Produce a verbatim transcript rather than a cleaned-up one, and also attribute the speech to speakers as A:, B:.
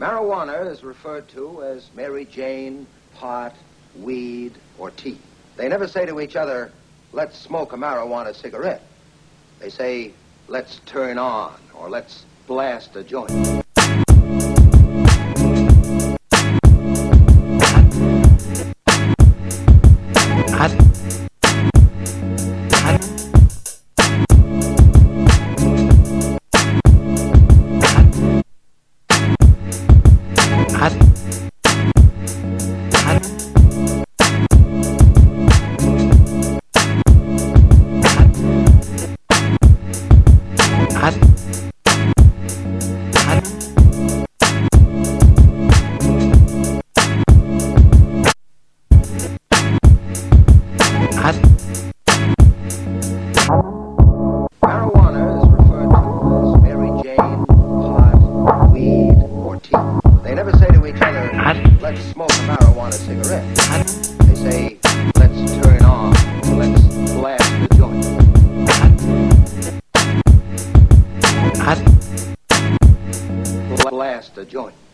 A: Marijuana is referred to as Mary Jane, pot, weed, or tea. They never say to each other, let's smoke a marijuana cigarette. They say, let's turn on, or let's blast a joint.
B: Hot. Hot. Hot. Hot. Hot. Hot. Hot.
A: Marijuana is referred to as Mary Jane, pot, weed, or tea. They never say to each other,
B: Hot.
A: let's smoke a marijuana cigarette.
B: Hot.
A: They say, let's turn on, or let's blast the joint.
B: Hot.
A: Blast a joint.